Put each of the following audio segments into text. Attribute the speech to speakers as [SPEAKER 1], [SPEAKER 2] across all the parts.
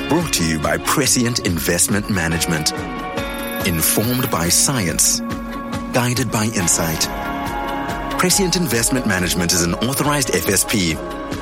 [SPEAKER 1] Brought to you by Prescient Investment Management. Informed by science. Guided by insight. Prescient Investment Management is an authorized FSP.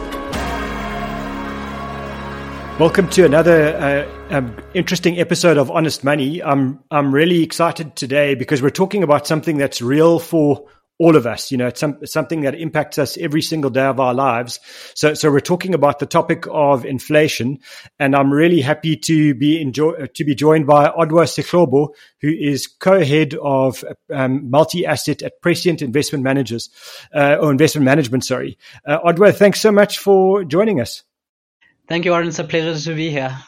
[SPEAKER 2] Welcome to another interesting episode of Honest Money. I'm really excited today because we're talking about something that's real for all of us. You know, it's something that impacts us every single day of our lives. So we're talking about the topic of inflation, and I'm really happy to be joined by Odwa Seklobo, who is co-head of multi-asset at Prescient Investment Managers, or Investment Management. Sorry, Odwa, thanks so much for joining us.
[SPEAKER 3] Thank you, Aaron. It's a pleasure to be here.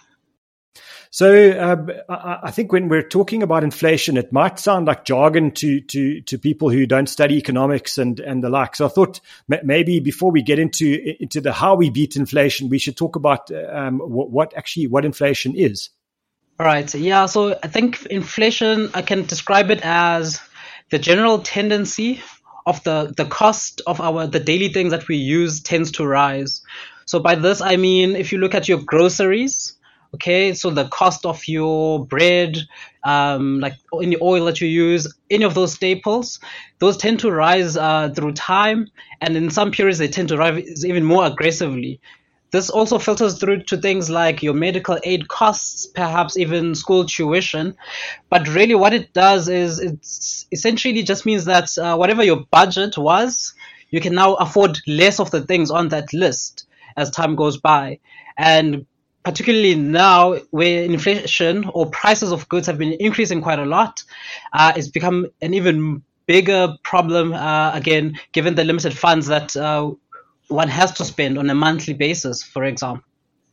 [SPEAKER 2] So I think when we're talking about inflation, it might sound like jargon to people who don't study economics and the like. So I thought maybe before we get into the how we beat inflation, we should talk about what inflation is.
[SPEAKER 3] All right. Yeah. So I think inflation, I can describe it as the general tendency of the cost of the daily things that we use tends to rise. So by this, I mean, if you look at your groceries, okay, so the cost of your bread, like any oil that you use, any of those staples, those tend to rise through time. And in some periods, they tend to rise even more aggressively. This also filters through to things like your medical aid costs, perhaps even school tuition. But really what it does is it's essentially just means that whatever your budget was, you can now afford less of the things on that list as time goes by. And particularly now where inflation or prices of goods have been increasing quite a lot, it's become an even bigger problem, again, given the limited funds that one has to spend on a monthly basis, for example.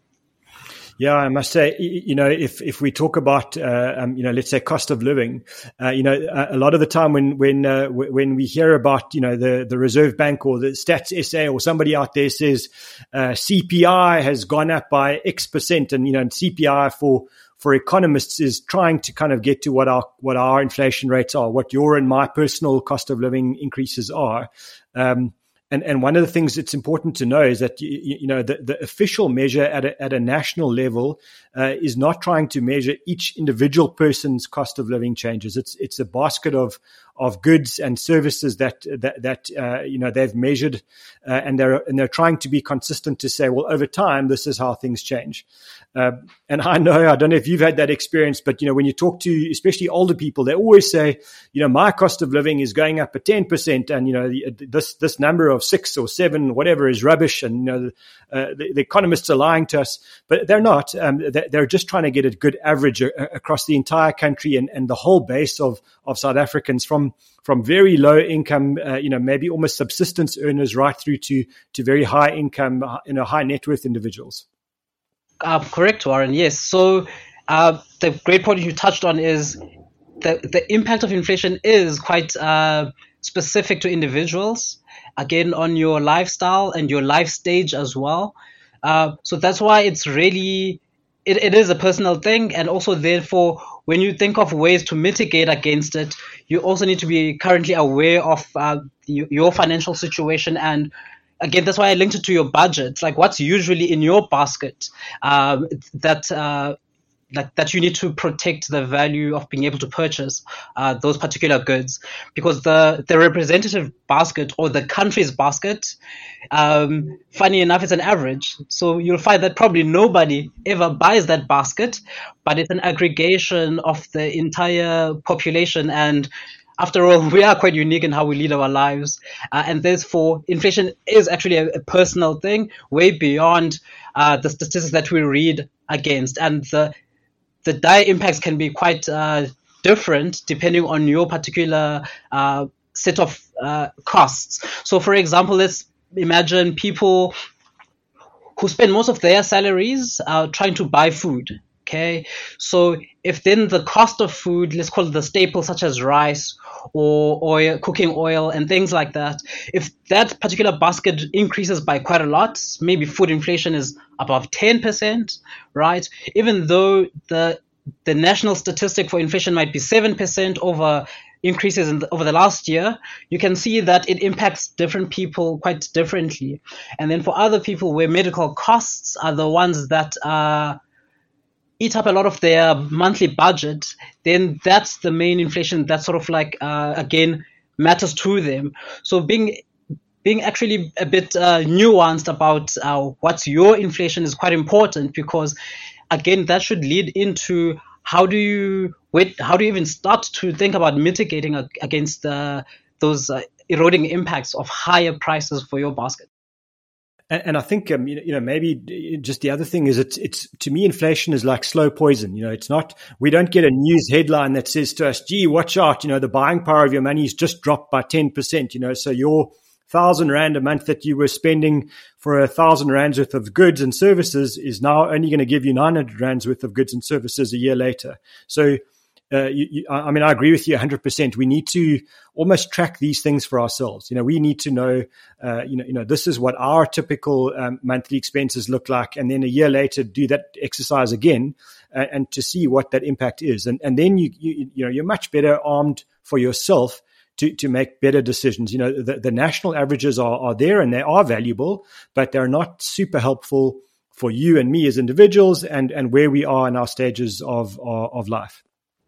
[SPEAKER 2] Yeah, I must say, you know, if we talk about, let's say cost of living, a lot of the time when we hear about, you know, the Reserve Bank or the Stats SA or somebody out there says CPI has gone up by X percent, and, you know, and CPI for economists is trying to kind of get to what our inflation rates are, what your and my personal cost of living increases are. And one of the things that's important to know is that, you know, the official measure at a national level is not trying to measure each individual person's cost of living changes. It's a basket of goods and services that you know, they've measured, and they're trying to be consistent to say, well, over time, this is how things change. And I don't know if you've had that experience, but, you know, when you talk to especially older people, they always say, you know, my cost of living is going up at 10%, and, you know, this number of 6 or 7, whatever, is rubbish, and, you know, the economists are lying to us, but they're not. They're just trying to get a good average across the entire country and the whole base of South Africans, from very low income, you know, maybe almost subsistence earners, right through to very high income, you know, high net worth individuals.
[SPEAKER 3] Correct, Warren. Yes. So the great point you touched on is the impact of inflation is quite specific to individuals, again, on your lifestyle and your life stage as well. So that's why it's really, it is a personal thing. And also, therefore, when you think of ways to mitigate against it, you also need to be currently aware of your financial situation. And again, that's why I linked it to your budget. Like, what's usually in your basket that you need to protect the value of being able to purchase those particular goods, because the representative basket or the country's basket, funny enough, it's an average. So you'll find that probably nobody ever buys that basket, but it's an aggregation of the entire population. And after all, we are quite unique in how we lead our lives. And therefore, inflation is actually a personal thing, way beyond the statistics that we read against. And the dire impacts can be quite different depending on your particular set of costs. So, for example, let's imagine people who spend most of their salaries trying to buy food. Okay, so if then the cost of food, let's call it the staples such as rice or oil, cooking oil and things like that, if that particular basket increases by quite a lot, maybe food inflation is above 10%, right? Even though the national statistic for inflation might be 7% over increases over the last year, you can see that it impacts different people quite differently. And then for other people where medical costs are the ones that are eat up a lot of their monthly budget, then that's the main inflation that sort of like, again, matters to them. So being actually a bit nuanced about what's your inflation is quite important, because again, that should lead into how do you even start to think about mitigating against those eroding impacts of higher prices for your basket.
[SPEAKER 2] And I think, maybe just the other thing is it's to me, inflation is like slow poison. It's not, we don't get a news headline that says to us, gee, watch out, the buying power of your money has just dropped by 10%, so your 1,000 Rand a month that you were spending for 1,000 Rands worth of goods and services is now only going to give you 900 Rands worth of goods and services a year later. So, I agree with you 100%. We need to almost track these things for ourselves. We need to know, this is what our typical monthly expenses look like, and then a year later do that exercise again, and to see what that impact is, and then you're much better armed for yourself to make better decisions. The national averages are there and they are valuable, but they're not super helpful for you and me as individuals and where we are in our stages of life.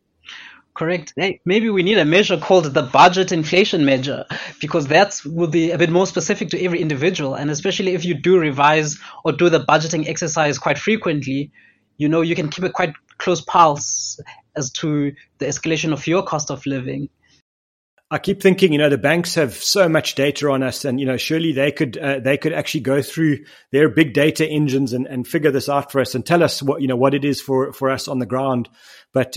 [SPEAKER 3] Correct. Hey, maybe we need a measure called the budget inflation measure, because that will be a bit more specific to every individual. And especially if you do revise or do the budgeting exercise quite frequently, you can keep a quite close pulse as to the escalation of your cost of living.
[SPEAKER 2] I keep thinking, the banks have so much data on us, and surely they could actually go through their big data engines and figure this out for us and tell us what it is for us on the ground. But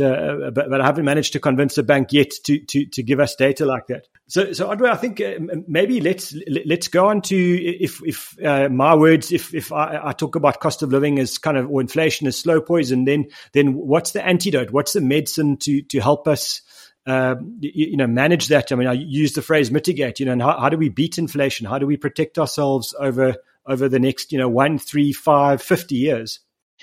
[SPEAKER 2] I haven't managed to convince a bank yet to give us data like that. So Andre, I think maybe let's go on to if my words, if I talk about cost of living as kind of, or inflation as slow poison, then what's the antidote? What's the medicine to help us manage that? I mean, I use the phrase mitigate, and how do we beat inflation? How do we protect ourselves over the next, 1, 3, 5, 50 years?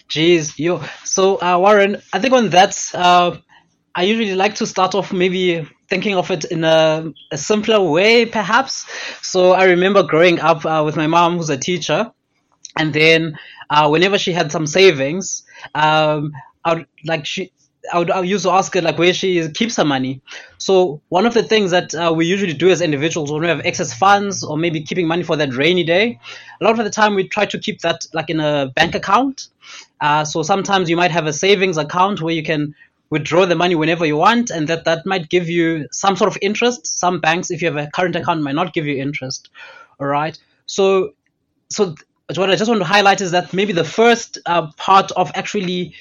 [SPEAKER 3] So Warren, I think on that, I usually like to start off maybe thinking of it in a simpler way, perhaps. So I remember growing up with my mom, who's a teacher, and then whenever she had some savings, I would used to ask her like where she keeps her money. So one of the things that we usually do as individuals when we have excess funds or maybe keeping money for that rainy day, a lot of the time we try to keep that like in a bank account. So sometimes you might have a savings account where you can withdraw the money whenever you want, and that might give you some sort of interest. Some banks, if you have a current account, might not give you interest. All right. So what I just want to highlight is that maybe the first part of actually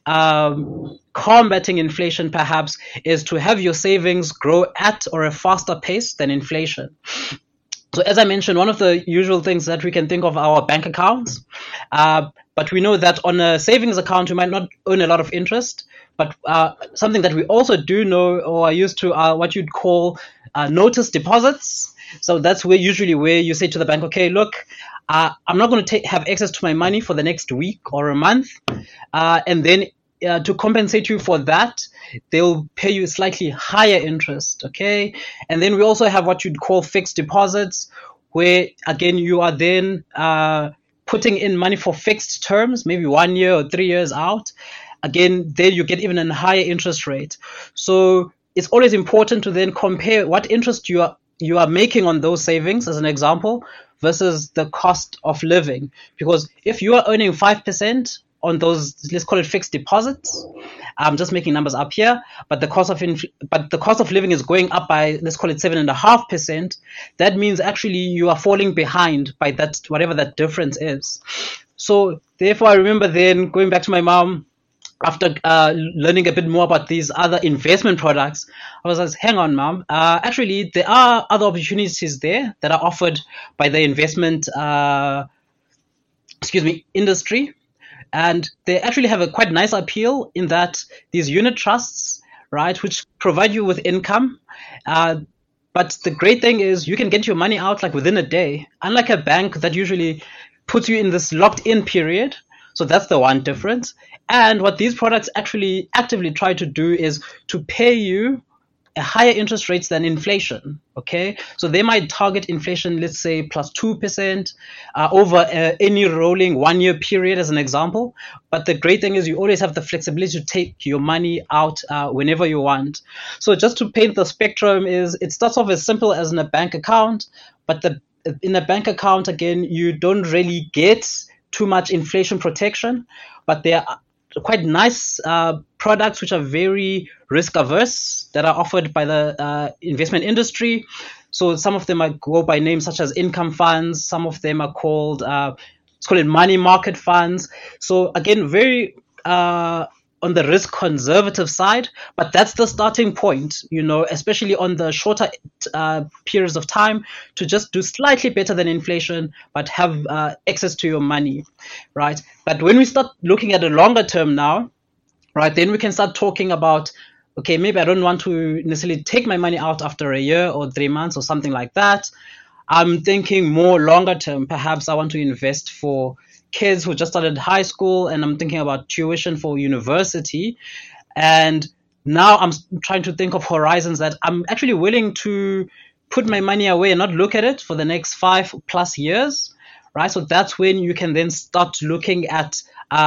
[SPEAKER 3] combating inflation perhaps is to have your savings grow at or a faster pace than inflation. So as I mentioned, one of the usual things that we can think of are our bank accounts, but we know that on a savings account you might not earn a lot of interest, but something that we also do know or are used to are what you'd call notice deposits. So that's where you say to the bank, okay, look, I'm not going to have access to my money for the next week or a month. And then to compensate you for that, they'll pay you slightly higher interest. Okay. And then we also have what you'd call fixed deposits, where again, you are then putting in money for fixed terms, maybe 1 year or 3 years out. Again, there you get even a higher interest rate. So it's always important to then compare what interest you are making on those savings, as an example, versus the cost of living. Because if you are earning 5% on those, let's call it fixed deposits, I'm just making numbers up here, but the cost of living is going up by, let's call it 7.5%. That means actually you are falling behind by that, whatever that difference is. So therefore, I remember then going back to my mom, after learning a bit more about these other investment products, I was like, hang on, Mom. Actually, there are other opportunities there that are offered by the investment industry. And they actually have a quite nice appeal in that these unit trusts, right, which provide you with income. But the great thing is you can get your money out like within a day, unlike a bank that usually puts you in this locked-in period. So that's the one difference. And what these products actually actively try to do is to pay you a higher interest rates than inflation. Okay, so they might target inflation, let's say plus 2% over any rolling 1 year period, as an example. But the great thing is you always have the flexibility to take your money out whenever you want. So just to paint the spectrum, is it starts off as simple as in a bank account, but in a bank account, again, you don't really get too much inflation protection, but there are quite nice products which are very risk averse that are offered by the investment industry. So some of them might go by names such as income funds. Some of them are called, let's call it money market funds. So again, very on the risk conservative side, but that's the starting point, especially on the shorter periods of time, to just do slightly better than inflation, but have access to your money, right? But when we start looking at a longer term now, right, then we can start talking about, okay, maybe I don't want to necessarily take my money out after a year or 3 months or something like that. I'm thinking more longer term. Perhaps I want to invest for kids who just started high school, and I'm thinking about tuition for university. And now I'm trying to think of horizons that I'm actually willing to put my money away and not look at it for the next 5+ years, right? So that's when you can then start looking at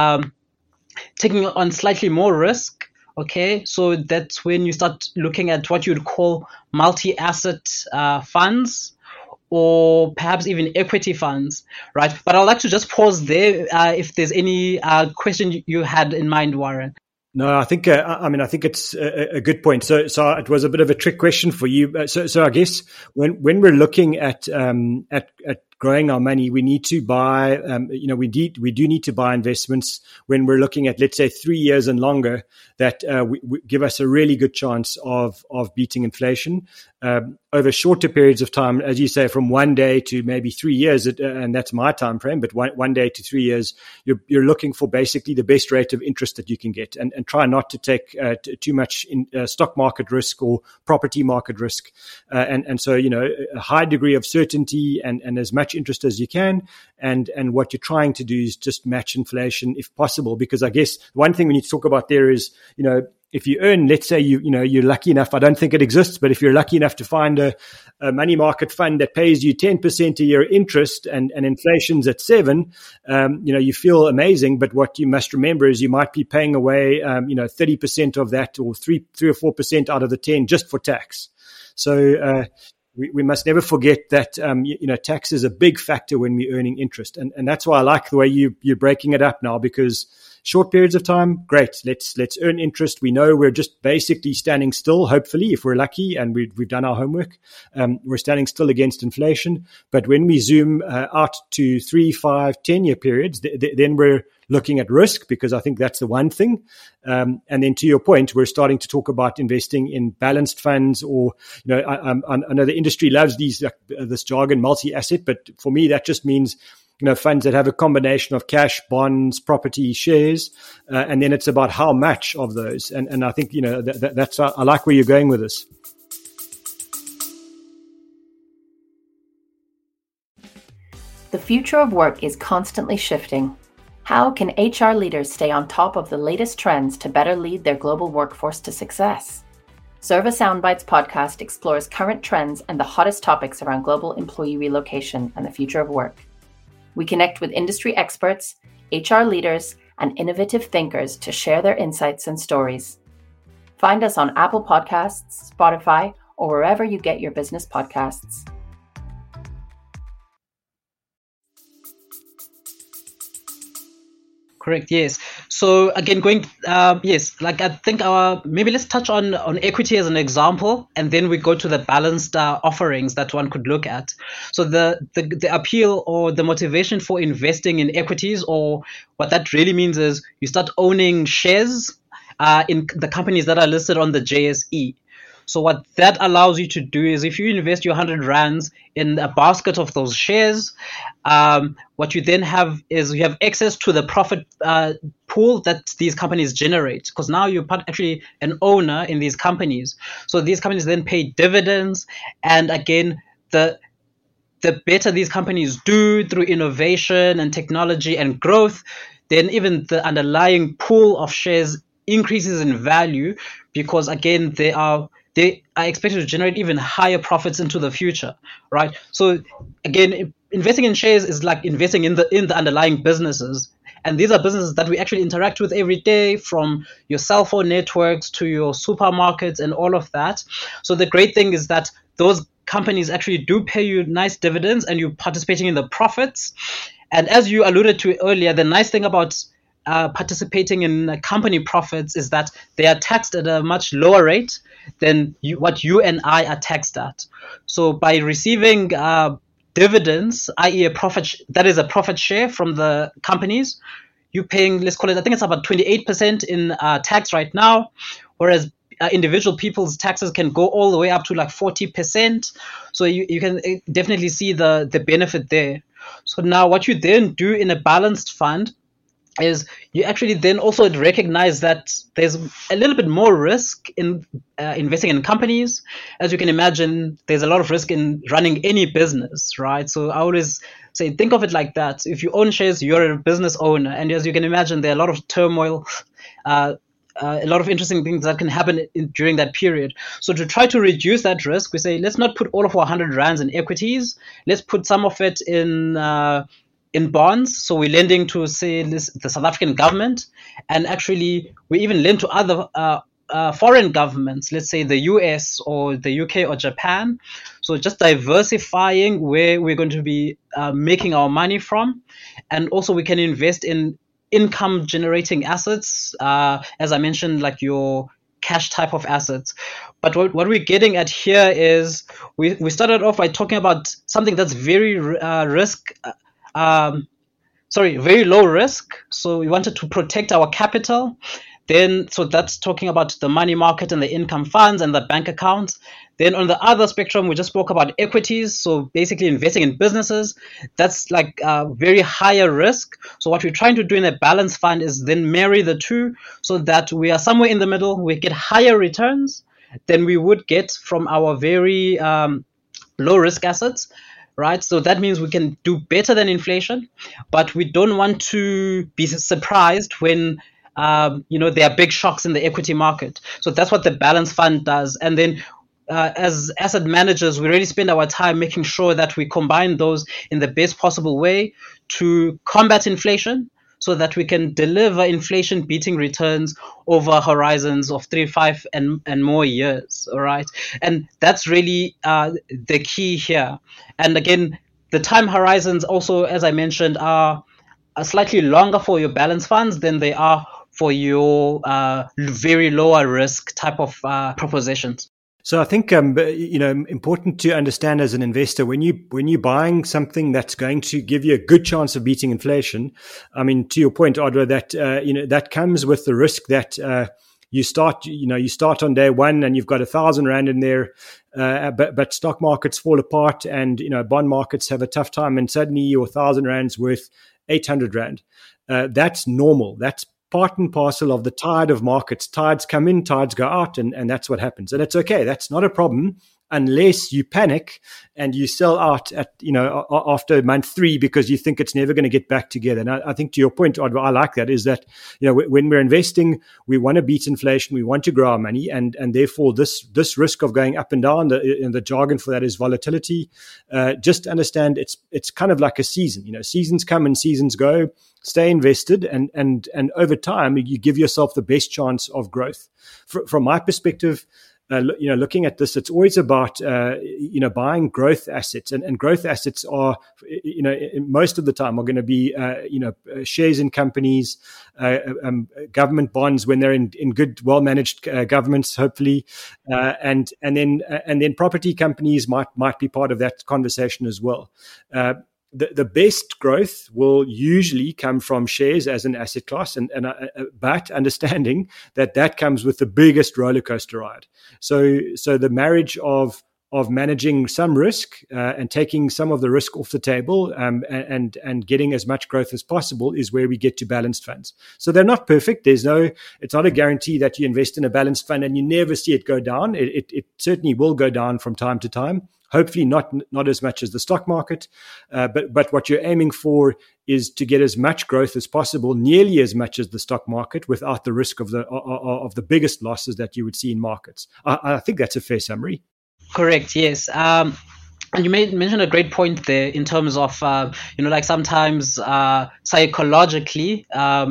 [SPEAKER 3] taking on slightly more risk. Okay, so that's when you start looking at what you'd call multi-asset funds, or perhaps even equity funds, right? But I'd like to just pause there if there's any question you had in mind, Warren.
[SPEAKER 2] No, I think I think it's a good point. So it was a bit of a trick question for you. So I guess when we're looking at growing our money, we need to buy, we do need to buy investments when we're looking at, let's say, 3 years and longer, that we give us a really good chance of beating inflation. Over shorter periods of time, as you say, from 1 day to maybe 3 years, and that's my time frame, but 1 day to 3 years, you're looking for basically the best rate of interest that you can get, and try not to take too much stock market risk or property market risk. And so, a high degree of certainty and as much interest as you can. And what you're trying to do is just match inflation if possible, because I guess one thing we need to talk about there is, if you earn, let's say you're lucky enough, I don't think it exists, but if you're lucky enough to find a money market fund that pays you 10% a year interest and inflation's at 7%, you feel amazing. But what you must remember is you might be paying away, 30% of that, or 3 or 4% out of the 10 just for tax. So, we must never forget that, tax is a big factor when we're earning interest. And that's why I like the way you're breaking it up now, because short periods of time, great. Let's earn interest. We know we're just basically standing still, hopefully, if we're lucky and we've done our homework. We're standing still against inflation. But when we zoom out to 3, 5, 10-year periods, then we're looking at risk, because I think that's the one thing. And then to your point, we're starting to talk about investing in balanced funds, or, I know the industry loves this jargon, multi-asset, but for me, that just means, funds that have a combination of cash, bonds, property, shares, and then it's about how much of those. And I think, that's, I like where you're going with this.
[SPEAKER 4] The future of work is constantly shifting. How can HR leaders stay on top of the latest trends to better lead their global workforce to success? Zerva Soundbites podcast explores current trends and the hottest topics around global employee relocation and the future of work. We connect with industry experts, HR leaders, and innovative thinkers to share their insights and stories. Find us on Apple Podcasts, Spotify, or wherever you get your business podcasts.
[SPEAKER 3] Correct. Yes. So again, I think maybe let's touch on equity as an example, and then we go to the balanced offerings that one could look at. So the appeal or the motivation for investing in equities, or what that really means, is you start owning shares in the companies that are listed on the JSE. So what that allows you to do is, if you invest your 100 rands in a basket of those shares, what you then have is you have access to the profit pool that these companies generate, because now you're actually an owner in these companies. So these companies then pay dividends, and again, the better these companies do through innovation and technology and growth, then even the underlying pool of shares increases in value, because again, they are they are expected to generate even higher profits into the future, right? So again, investing in shares is like investing in the underlying businesses. And these are businesses that we actually interact with every day, from your cell phone networks to your supermarkets and all of that. So the great thing is that those companies actually do pay you nice dividends and you're participating in the profits. And as you alluded to earlier, the nice thing about participating in company profits is that they are taxed at a much lower rate than what you and I are taxed at. So by receiving dividends, i.e. that is a profit share from the companies, you're paying, let's call it, I think it's about 28% in tax right now, whereas individual people's taxes can go all the way up to like 40%. So you can definitely see the benefit there. So now what you then do in a balanced fund is you actually then also recognize that there's a little bit more risk in investing in companies. As you can imagine, there's a lot of risk in running any business, right? So I always say, think of it like that. If you own shares, you're a business owner. And as you can imagine, there are a lot of turmoil, a lot of interesting things that can happen during that period. So to try to reduce that risk, we say, let's not put all of our 100 rands in equities. Let's put some of it in bonds. So we're lending to, say, the South African government, and actually we even lend to other foreign governments, let's say the US or the UK or Japan. So just diversifying where we're going to be making our money from. And also we can invest in income generating assets, as I mentioned, like your cash type of assets. But what we're getting at here is we started off by talking about something that's very very low risk. So we wanted to protect our capital. Then, so that's talking about the money market and the income funds and the bank accounts. Then on the other spectrum, we just spoke about equities. So basically investing in businesses, that's like very higher risk. So what we're trying to do in a balanced fund is then marry the two so that we are somewhere in the middle. We get higher returns than we would get from our very low risk assets. Right, so that means we can do better than inflation, but we don't want to be surprised when there are big shocks in the equity market. So that's what the balance fund does. And then as asset managers, we really spend our time making sure that we combine those in the best possible way to combat inflation, so that we can deliver inflation-beating returns over horizons of 3, 5, and more years, all right? And that's really the key here. And again, the time horizons also, as I mentioned, are slightly longer for your balance funds than they are for your very lower risk type of propositions.
[SPEAKER 2] So I think important to understand as an investor, when you're buying something that's going to give you a good chance of beating inflation, I mean, to your point, Audra, that that comes with the risk that you start on day one and you've got 1,000 rand in there, but stock markets fall apart and bond markets have a tough time, and suddenly your 1,000 rand's worth 800 rand. That's normal. That's part and parcel of the tide of markets. Tides come in, tides go out, and that's what happens. And it's okay. That's not a problem unless you panic and you sell out at after month 3 because you think it's never going to get back together. And I think to your point, I like that, is that when we're investing, we want to beat inflation, we want to grow our money, and therefore this risk of going up and down, the jargon for that is volatility. Just understand it's kind of like a season. Seasons come and seasons go. Stay invested, and over time you give yourself the best chance of growth. From my perspective, looking at this, it's always about buying growth assets, and growth assets are most of the time are going to be shares in companies, government bonds when they're in good, well managed governments, hopefully, and then property companies might be part of that conversation as well. The best growth will usually come from shares as an asset class, but understanding that comes with the biggest roller coaster ride. So the marriage of managing some risk and taking some of the risk off the table and getting as much growth as possible is where we get to balanced funds. So they're not perfect. It's not a guarantee that you invest in a balanced fund and you never see it go down. It certainly will go down from time to time. Hopefully not as much as the stock market, but what you're aiming for is to get as much growth as possible, nearly as much as the stock market, without the risk of the biggest losses that you would see in markets. I think that's a fair summary.
[SPEAKER 3] Correct. Yes. And you mentioned a great point there in terms of, like sometimes psychologically,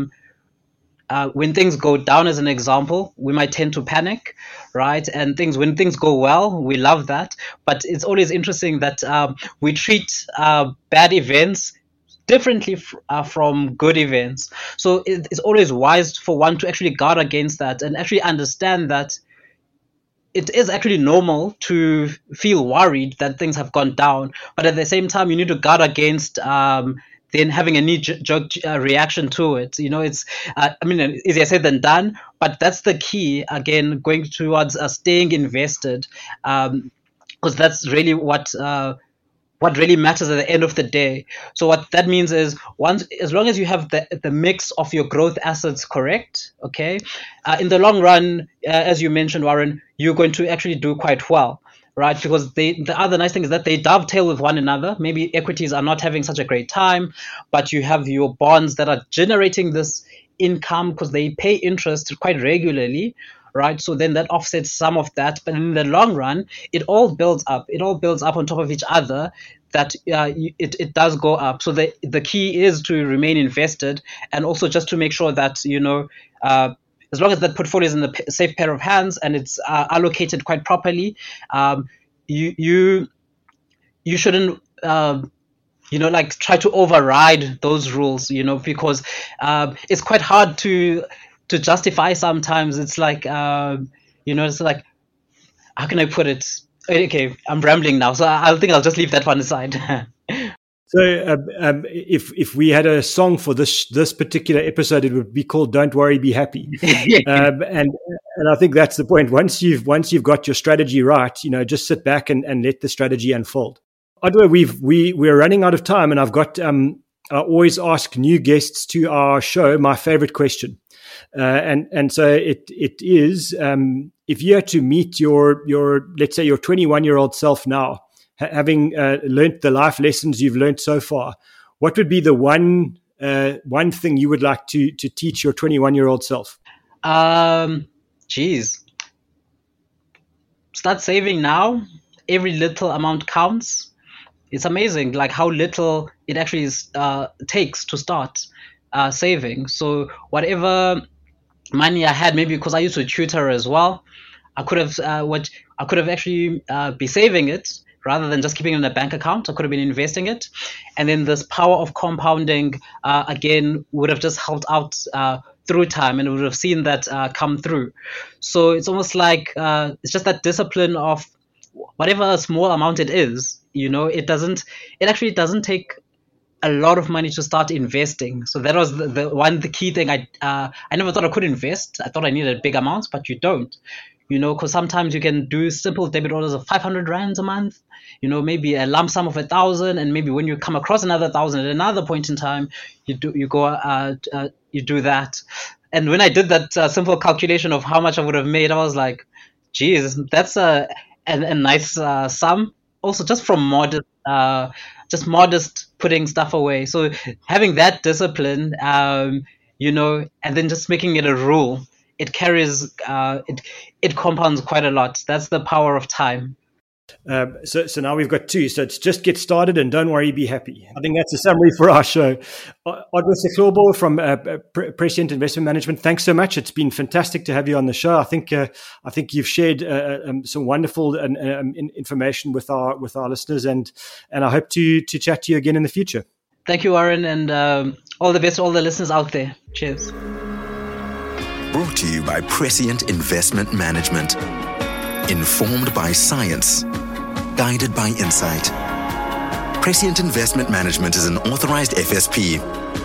[SPEAKER 3] when things go down, as an example, we might tend to panic, right? And when things go well, we love that. But it's always interesting that we treat bad events differently from good events. So it's always wise for one to actually guard against that and actually understand that it is actually normal to feel worried that things have gone down. But at the same time, you need to guard against then having a knee-jerk reaction to it. It's, easier said than done, but that's the key, again, going towards staying invested, because that's really what really matters at the end of the day. So what that means is, as long as you have the mix of your growth assets correct, okay, in the long run, as you mentioned, Warren, you're going to actually do quite well. Right, because the other nice thing is that they dovetail with one another. Maybe equities are not having such a great time, but you have your bonds that are generating this income because they pay interest quite regularly, right? So then that offsets some of that. But in the long run, it all builds up. It all builds up on top of each other. That it does go up. So the key is to remain invested, and also just to make sure that as long as that portfolio is in a safe pair of hands and it's allocated quite properly, you shouldn't try to override those rules, because it's quite hard to justify sometimes. It's like it's like, how can I put it? Okay, I'm rambling now, so I think I'll just leave that one aside.
[SPEAKER 2] So if we had a song for this particular episode, it would be called "Don't Worry, Be Happy." And I think that's the point. Once you've got your strategy right, just sit back and let the strategy unfold. Odwa, we're running out of time, and I've got I always ask new guests to our show my favorite question, and so it is, if you had to meet your let's say your 21-year-old self now, having learnt the life lessons you've learnt so far, what would be the one thing you would like to teach your 21-year-old self?
[SPEAKER 3] Start saving now. Every little amount counts. It's amazing, like how little it actually takes to start saving. So whatever money I had, maybe because I used to tutor as well, I could have actually be saving it. Rather than just keeping it in a bank account, I could have been investing it. And then this power of compounding, again, would have just helped out through time, and would have seen that come through. So it's almost like it's just that discipline of whatever small amount it is, it actually doesn't take a lot of money to start investing. So that was the key thing. I never thought I could invest. I thought I needed big amounts, but you don't. Because sometimes you can do simple debit orders of 500 rands a month, maybe a lump sum of 1,000, and maybe when you come across another 1,000 at another point in time, you do that. And when I did that simple calculation of how much I would have made, I was like, geez, that's a nice sum. Also, just from modest putting stuff away. So having that discipline, and then just making it a rule, it carries, it compounds quite a lot. That's the power of time.
[SPEAKER 2] So now we've got two. So it's just get started and don't worry, be happy. I think that's a summary for our show. Odwa Sehlobo from Prescient Investment Management, thanks so much. It's been fantastic to have you on the show. I think you've shared some wonderful information with our listeners, and I hope to chat to you again in the future.
[SPEAKER 3] Thank you, Warren, and all the best to all the listeners out there. Cheers.
[SPEAKER 1] Brought to you by Prescient Investment Management. Informed by science. Guided by insight. Prescient Investment Management is an authorized FSP.